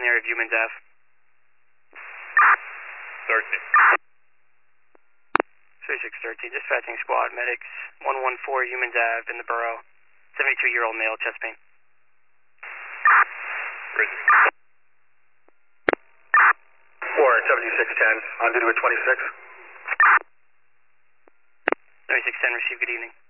area of Humans Ave. 13. 3613, dispatching squad, medics, 114 Humans Ave in the borough. 72-year-old male, chest pain. Bridge. 47610, on duty with 26. 2610, receive, good evening.